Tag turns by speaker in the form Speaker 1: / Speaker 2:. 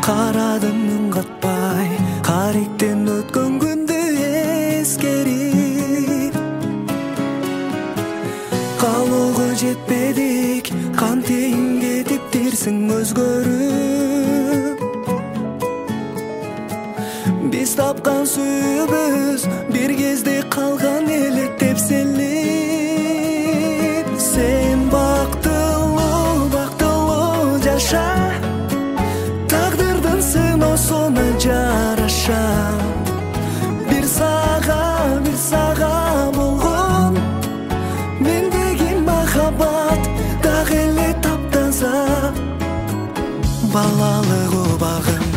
Speaker 1: Карадым үн катпай, кариктен өткөн күндү эскерип. Калоого жетпедик, кантейин кетиптирсиң өзгөрүп. Биз тапкан сүйүүбүз бир кезде калган элек тепселип. Сен бактылуу жаша, тагдырдын сыноосуна жараша. Бир сага болгон мендеги махаббат дагы эле таптаза. Балалык убагым